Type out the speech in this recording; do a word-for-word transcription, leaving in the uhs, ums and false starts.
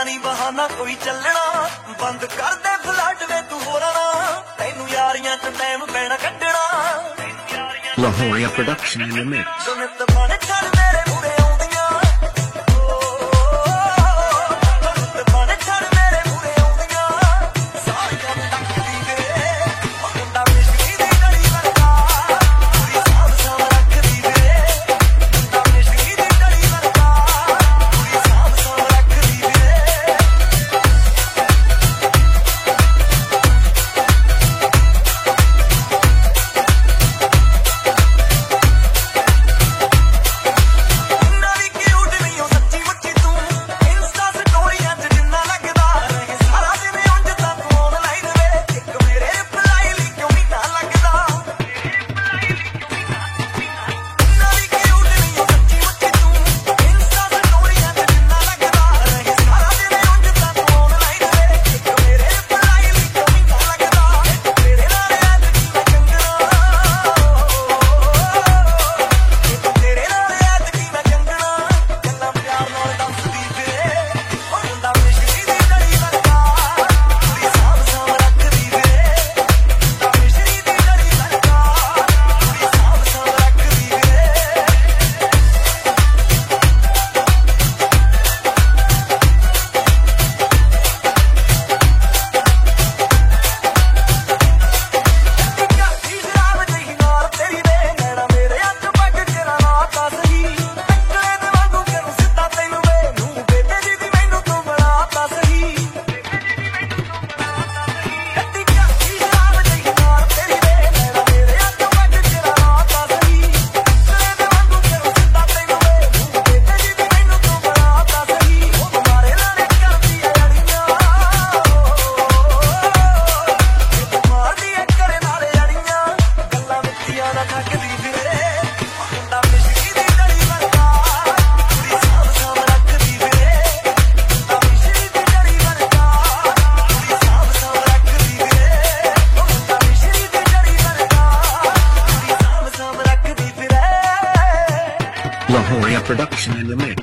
ਨੀ ਬਹਾਨਾ ਕੋਈ ਚੱਲਣਾ ਬੰਦ ਕਰ ਦੇ ਫਲਾਟ ਵੇ ਤੂੰ ਹੋਰਾਂ ਨਾ ਤੈਨੂੰ ਯਾਰੀਆਂ ਚ ਟਾਈਮ ਪੈਣਾ ਕੱਢਣਾ Lahoria production in the mix. ਸੁਨਤ ਬਣ ਛੜ ਮੇਰੇ ਮੂਰੇ ਆਉਂਦੀਆਂ ਸੁਨਤ ਬਣ ਛੜ ਮੇਰੇ ਮੂਰੇ ਆਉਂਦੀਆਂ ਸਾਰੀਆਂ ਨੂੰ ਡੱਕਦੀ ਵੇ ਮੁੰਡਾ ਮਿਸ਼ਰੀ ਦੀ ਗਲੀ ਵਰਗਾ ਪੂਰੀ ਸਾਂਭ ਸਾਂਭ ਰੱਖਦੀ ਵੇ ਮੁੰਡਾ ਮਿਸ਼ਰੀ ਦੀ ਗਲੀ ਵਰਗਾ ਪੂਰੀ ਸਾਂਭ ਸਾਂਭ ਰੱਖਦੀ ਵੇ Lahoria production in the mix.